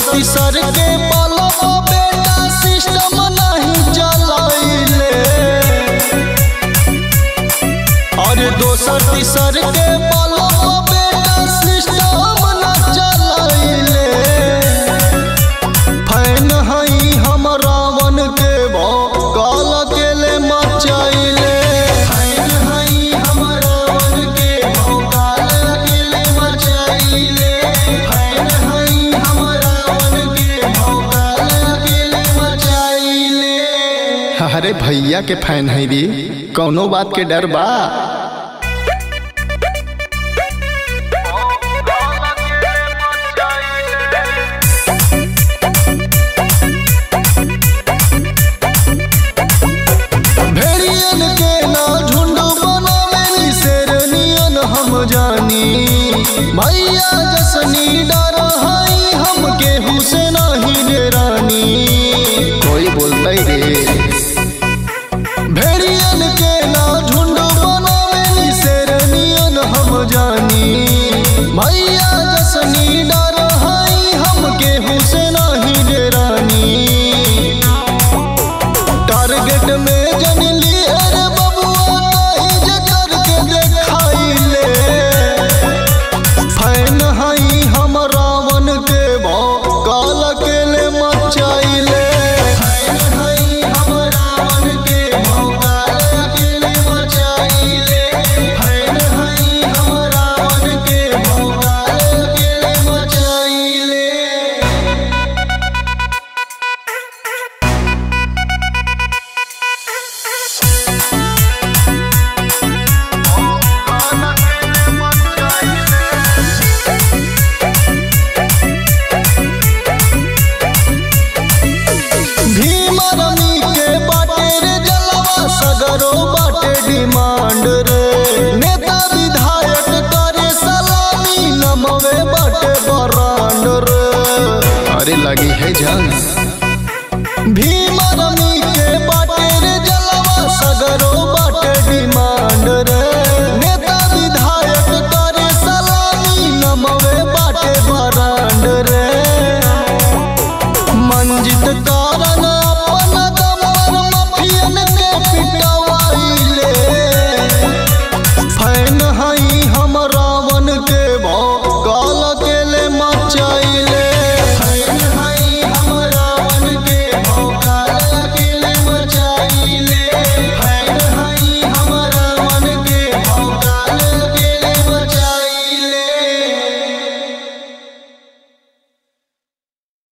तीसर के पलव बेटा सिस्टम नहीं चलाइले। अरे दोसर तीसर के पलव बेटा सिस्टम न चलाइले। फैन हई हम रावण के भौकाल अकेले मचाइले। फैन हई हम रावण के भौकाल अकेले मचाइले। फैन हई हम रावण के भौकाल अकेले मचाइले। अरे भैया के फैन है रे, कौनो बात के डर बा? भेड़ियन के ना झुंड बनावे शेरनियन हम जानी। भैया जसनी डर हई हम केहू से नहीं डेरानी। कोई बोलते रे भेड़ियन के ना झुंड बनावे शेरनियन हम जानी। भैया जसनी डर हई हम केहू से नहीं डेरानी। टारगेट में जनली अरे बबुआ ताइज करके देखाइले। फैन हई हम रावण के भौकाल अकेले मचाइले। फैन हई हम रावण के भौकाल अकेले मचाइले। फैन हई हम रावण के भौकाल अकेले मचाइले। भीम रमी के बाटे रे जलवा सगरो बाटे डिमांड रे। नेता विधायक करे सलामी नमवे बाटे बरांड रे। अरे लगी है जान।